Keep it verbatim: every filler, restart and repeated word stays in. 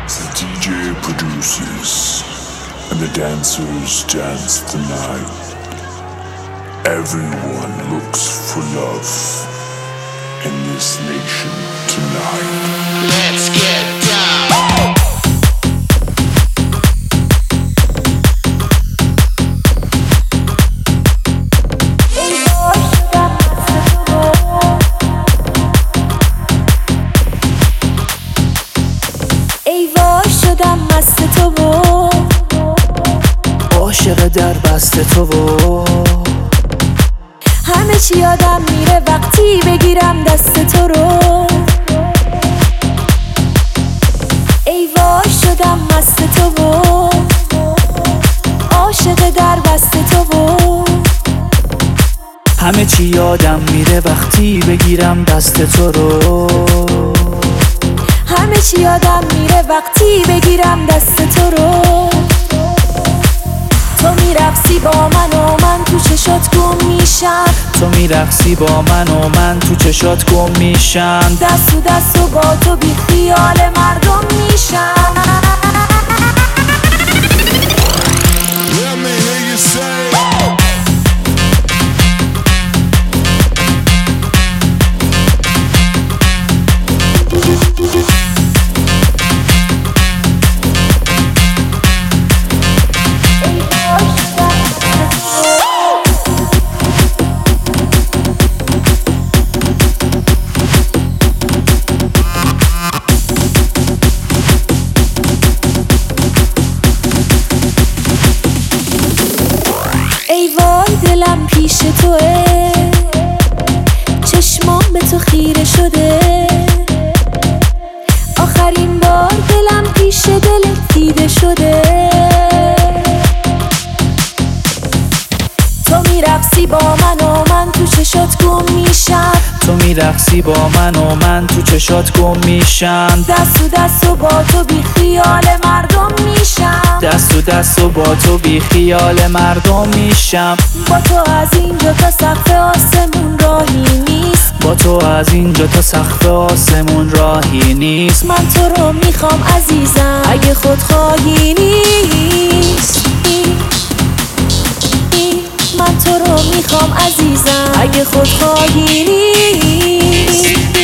The D J produces and the dancers dance the night. Everyone looks for love in this nation tonight. Let's get down. عاشق در بست تو و همه چی یادم میره وقتی بگیرم دست تو رو. ای وای شدم مست تو و عاشق در بست تو و همه چی یادم میره وقتی بگیرم دست تو رو. همه چی یادم میره وقتی بگیرم دست تو رو. تو میرقصی با من و من تو چشات گم میشم. تو میرقصی با من و من تو چشات گم میشم. دست و دست و با تو بی خیال مردم میشم. ای وای دلم پیش توه، چشمام به تو خیره شده. آخرین بار دلم پیش دلت دیده شده. تو میرقصی با من و من تو چشات گم میشم. تو میرقصی با من و من تو چشات گم میشم. دست و دست و با تو بی خیال مردم میشم. دست و دست و با تو بی خیال مردم میشم. با تو از اینجا تا سقف آسمون راهی نیست. با تو از اینجا تا سقف آسمون راهی نیست. من تو رو میخوام عزیزم اگه خودخواهی نیست. من تو رو میخوام عزیزم اگه خودخواهی نیست.